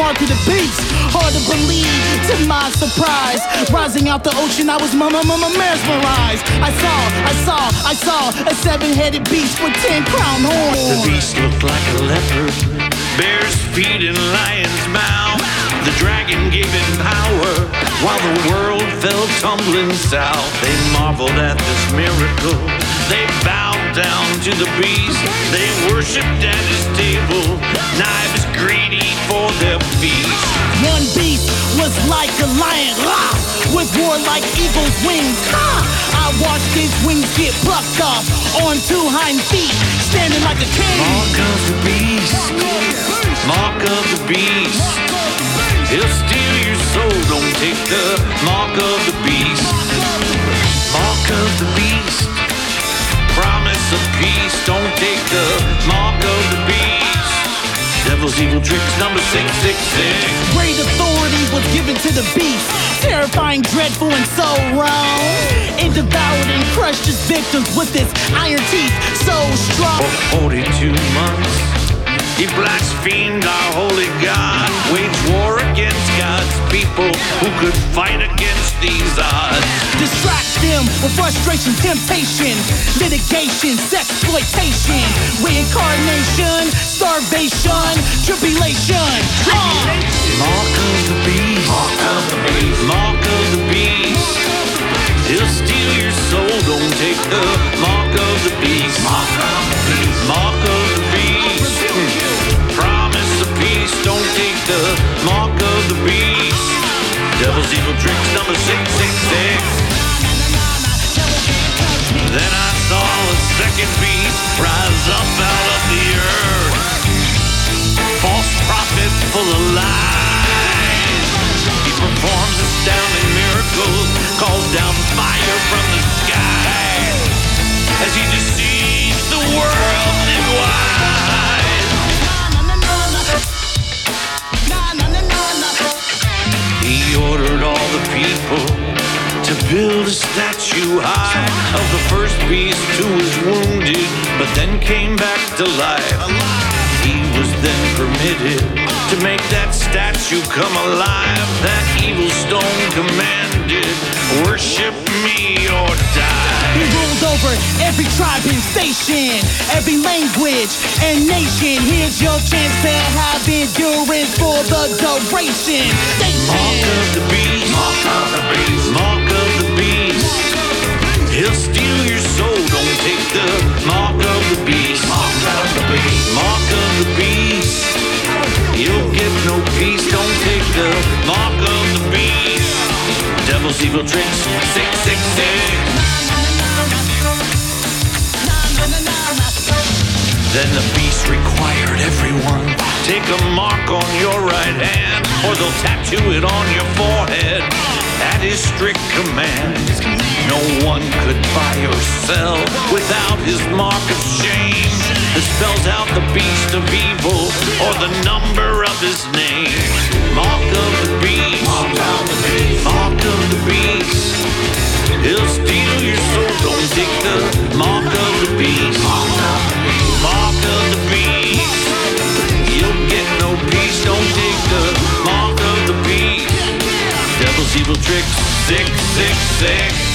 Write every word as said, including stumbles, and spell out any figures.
mark of the beast. Hard to believe, to my surprise. Rising out the ocean, I was mama mama mesmerized. I saw, I saw, I saw a seven-headed beast with ten crown horns. The beast looked like a leopard, bear's feet and lion's mouth. The dragon gave him power, while the world fell tumbling south. They marveled at this miracle, they bowed down to the beast. They worshipped at his table, knives greedy for their feast. One beast was like a lion, rah, with war like eagle's wings. Ha! I watched his wings get plucked off on two hind feet, standing like a king. Mark of the beast, mark of the beast. He'll steal your soul, don't take the mark of the beast. Mark of the beast, promise of peace, don't take the mark of the beast. Devil's evil tricks number six six six. Great authority was given to the beast, terrifying, dreadful, and so wrong. It devoured and crushed its victims with its iron teeth so strong. For forty-two months he blasphemed our holy God, waged war against God's people who could fight against these odds. Distract them with frustration, temptation, litigation, sexploitation, reincarnation, starvation, tribulation. Uh. Mark of the beast, mark of the beast, mark of the beast. He'll steal your soul, don't take the mark of the beast. Mark of the beast, mark of the beast. Promise of peace, don't take the mark of the beast. Devil's evil tricks number six six six. Then I saw a second beast rise up out of the earth, false prophet full of lies. He performs astounding miracles, calls down fire from the sky, as he deceives the world and wise. He ordered all the people to build a statue high of the first beast who was wounded but then came back to life. He was then permitted to make that statue come alive. That evil stone commanded, worship me or die. He ruled over every tribe and station, every language and nation. Here's your chance to have endurance for the duration. Mark of the beast, mark of the beast, mark of the beast. He'll steal your soul, don't take the mark of the beast. Mark of the beast, mark of the beast. You'll get no peace, don't take the mark of the beast. Devil's evil tricks, six six six. Then the beast required everyone, take a mark on your right hand, or they'll tattoo it on your forehead. At his strict command, no one could buy or sell without his mark of shame that spells out the beast of evil or the number of his name. Mark of the beast, mark of the beast, mark of the beast. He'll steal your soul, don't take the mark of the beast. Mark of the beast, mark of the beast. You'll get no peace, don't take the mark of the beast. Devil's evil tricks, six six six.